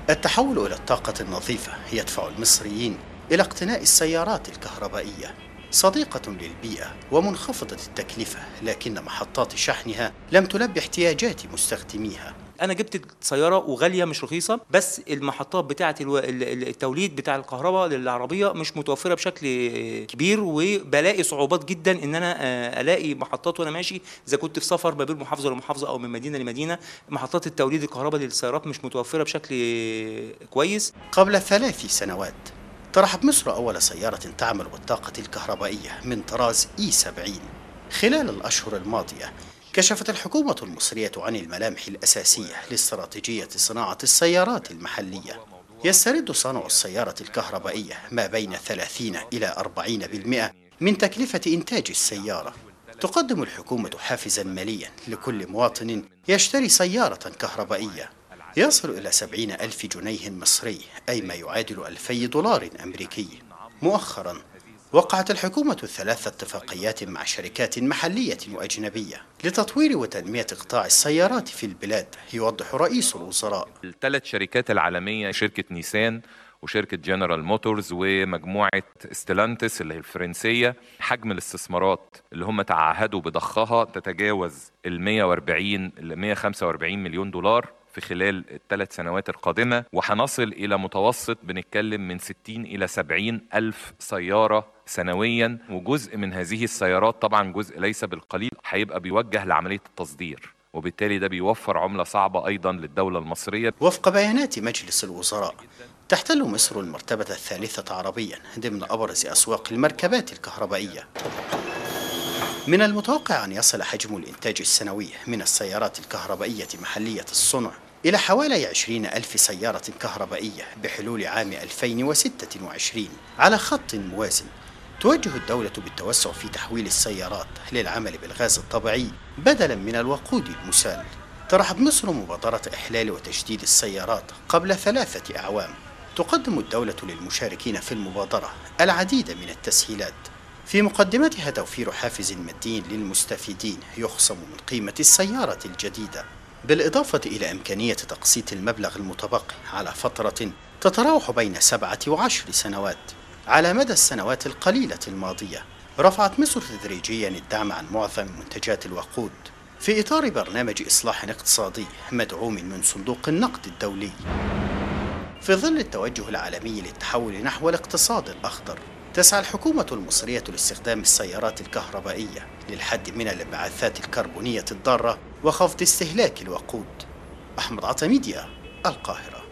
التحول إلى الطاقة النظيفة يدفع المصريين إلى اقتناء السيارات الكهربائية، صديقة للبيئة ومنخفضة التكلفة، لكن محطات شحنها لم تلبي احتياجات مستخدميها. انا جبت سياره وغاليه مش رخيصه، بس المحطات بتاعه التوليد بتاع الكهرباء للعربيه مش متوفره بشكل كبير، وبلاقي صعوبات جدا ان انا الاقي محطات وانا ماشي، اذا كنت في سفر ما بين محافظه لمحافظه او من مدينه لمدينه. محطات التوليد الكهرباء للسيارات مش متوفره بشكل كويس. قبل 3 سنوات طرحت مصر أول سيارة تعمل بالطاقة الكهربائية من طراز E70. خلال الأشهر الماضية كشفت الحكومة المصرية عن الملامح الأساسية لاستراتيجية صناعة السيارات المحلية. يسترد صنع السيارة الكهربائية ما بين 30 إلى 40% من تكلفة إنتاج السيارة. تقدم الحكومة حافزا ماليا لكل مواطن يشتري سيارة كهربائية يصل إلى 70,000 جنيه مصري، أي ما يعادل 2000 دولار أمريكي. مؤخرا وقعت الحكومة 3 اتفاقيات مع شركات محلية وأجنبية لتطوير وتنمية قطاع السيارات في البلاد، يوضح رئيس الوزراء. الثلاث شركات العالمية، شركة نيسان وشركة جنرال موتورز ومجموعة ستيلانتس اللي هي الفرنسية، حجم الاستثمارات اللي هم تعهدوا بضخها تتجاوز ال 140 ل 145 مليون دولار في خلال ال3 سنوات القادمة، وهنصل إلى متوسط بنتكلم من 60 إلى 70 ألف سيارة سنويا. وجزء من هذه السيارات، طبعا جزء ليس بالقليل، هيبقى بيوجه لعملية التصدير، وبالتالي ده بيوفر عملة صعبة أيضا للدولة المصرية. وفق بيانات مجلس الوزراء تحتل مصر المرتبة الثالثة عربيا ضمن أبرز أسواق المركبات الكهربائية. من المتوقع أن يصل حجم الإنتاج السنوي من السيارات الكهربائية محلية الصنع إلى حوالي 20,000 سيارة كهربائية بحلول عام 2026. على خط موازن توجه الدولة بالتوسع في تحويل السيارات للعمل بالغاز الطبيعي بدلا من الوقود المسال. طرحت مصر مبادرة إحلال وتجديد السيارات قبل 3 أعوام. تقدم الدولة للمشاركين في المبادرة العديد من التسهيلات، في مقدمتها توفير حافز مادي للمستفيدين يخصم من قيمة السيارة الجديدة، بالإضافة إلى إمكانية تقسيط المبلغ المتبقي على فترة تتراوح بين 7 و10 سنوات. على مدى السنوات القليلة الماضية رفعت مصر تدريجيا الدعم عن معظم منتجات الوقود في إطار برنامج إصلاح اقتصادي مدعوم من صندوق النقد الدولي. في ظل التوجه العالمي للتحول نحو الاقتصاد الأخضر، تسعى الحكومة المصرية لاستخدام السيارات الكهربائية للحد من الانبعاثات الكربونية الضارة وخفض استهلاك الوقود. أحمد عطا، ميديا، القاهرة.